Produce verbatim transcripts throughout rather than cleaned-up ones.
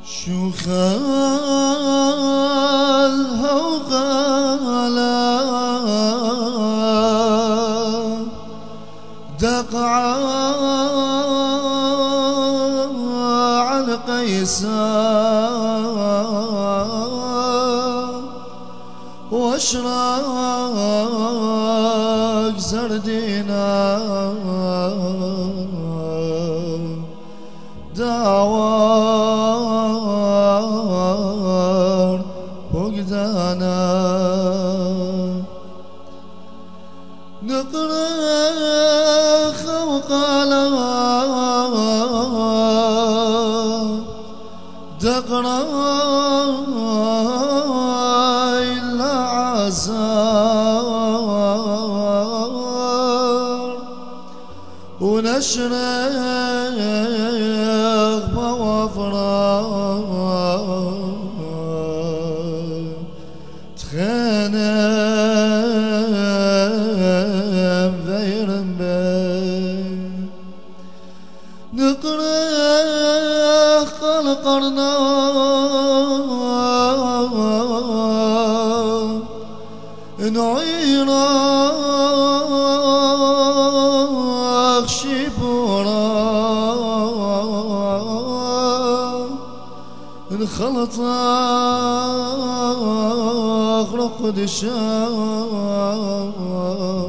شو خالها وغالا دقعة على قيسان واشراق سردينا داوار فقدانا نقرأ خوقالا دقرا إلا عسار ونشرق بوافرار تخانم ذيرن بي نقرأ خلقرنا نعيرا شبورا انخلط اخرق دشان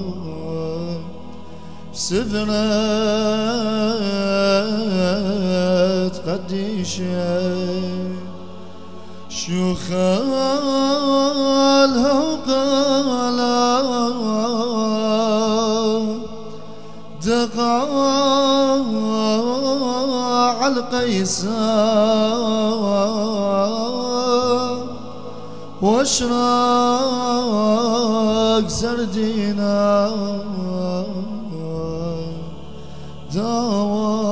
سفرت قديشة شو خالها وقالا دقع على القيسان واشراق سردينا داوى